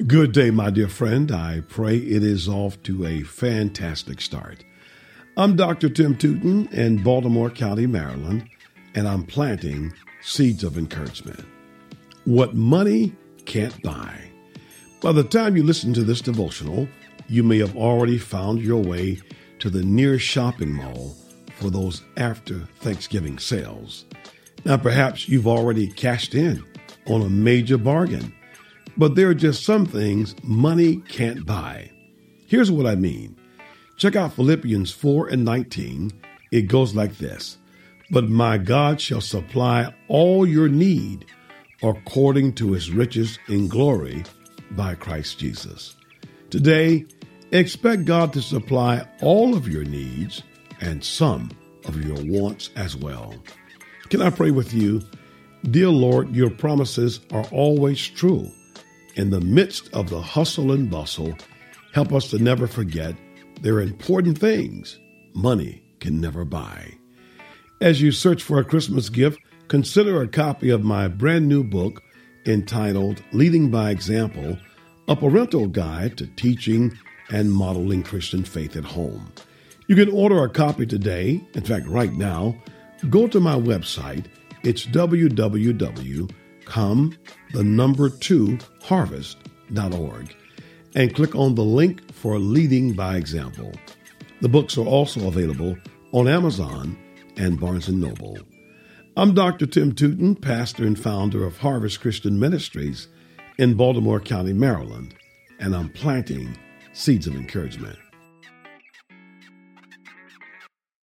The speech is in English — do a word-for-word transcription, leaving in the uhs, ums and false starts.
Good day, my dear friend. I pray it is off to a fantastic start. I'm Doctor Tim Tootin in Baltimore County, Maryland, and I'm planting seeds of encouragement. What money can't buy. By the time you listen to this devotional, you may have already found your way to the nearest shopping mall for those after Thanksgiving sales. Now, perhaps you've already cashed in on a major bargain, but there are just some things money can't buy. Here's what I mean. Check out Philippians four and nineteen. It goes like this. But my God shall supply all your need according to his riches in glory by Christ Jesus. Today, expect God to supply all of your needs and some of your wants as well. Can I pray with you? Dear Lord, your promises are always true. In the midst of the hustle and bustle, help us to never forget there are important things money can never buy. As you search for a Christmas gift, consider a copy of my brand new book entitled Leading by Example, a parental guide to teaching and modeling Christian faith at home. You can order a copy today. In fact, right now, go to my website. It's w w w dot come the number two harvest dot org and click on the link for Leading by Example. The books are also available on Amazon and Barnes and Noble. I'm Doctor Tim Tootin, pastor and founder of Harvest Christian Ministries in Baltimore County, Maryland, and I'm planting seeds of encouragement.